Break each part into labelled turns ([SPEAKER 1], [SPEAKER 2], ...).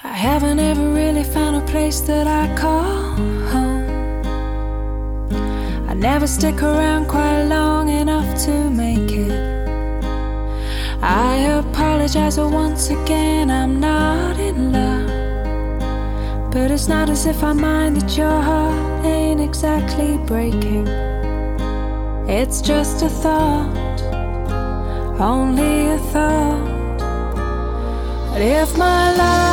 [SPEAKER 1] I haven't ever really found a place that I call home. I never stick around quite long enough to make it. I apologize, but once again I'm not in love. But it's not as if I mind that your heart ain't exactly breaking. It's just a thought, only a thought. But if my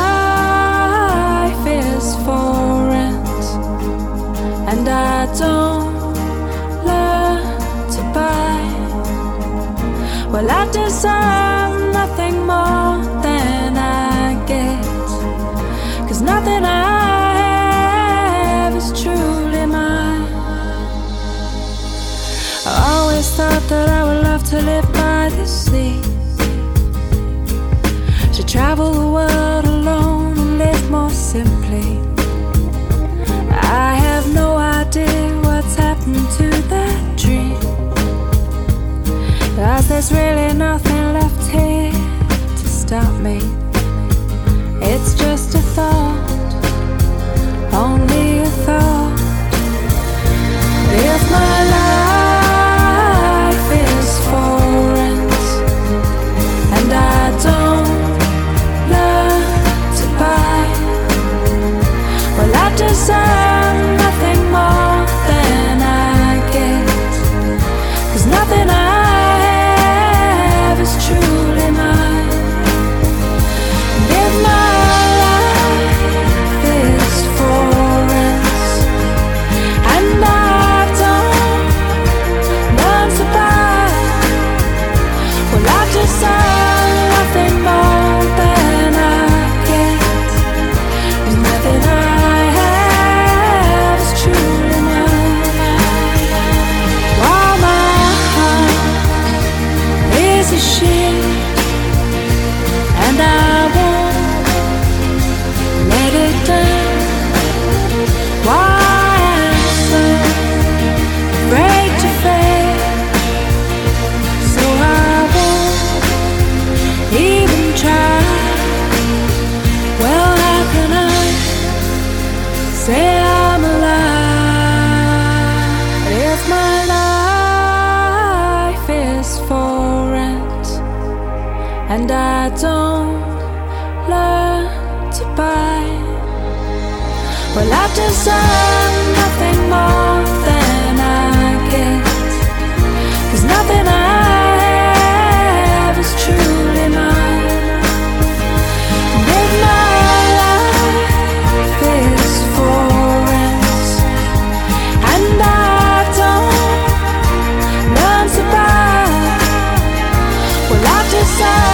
[SPEAKER 1] life is for rent and I don't learn to buy, well, I deserve nothing more than I get. 'Cause nothing I have is truly mine. I always thought that I would love to live by the sea, to travel the world alone and live more simply. I have no idea what's happened to that dream, 'cause there's really nothing left here to stop me. It's just a thought, only a thought. If my life is for rent and I don't learn to buy, well, I deserve nothing more than I get. 'Cause nothing I have is truly mine. If my and I don't learn to buy, well, I deserve nothing more than I get. 'Cause nothing I have is truly mine. And if my life is for rent and I don't learn to buy, well, I deserve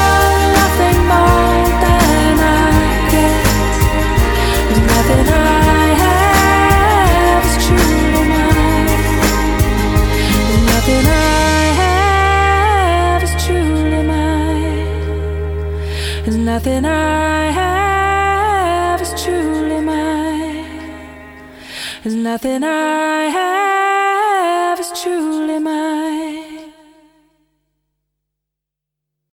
[SPEAKER 1] nothing I have is truly mine. There's nothing I have is truly mine.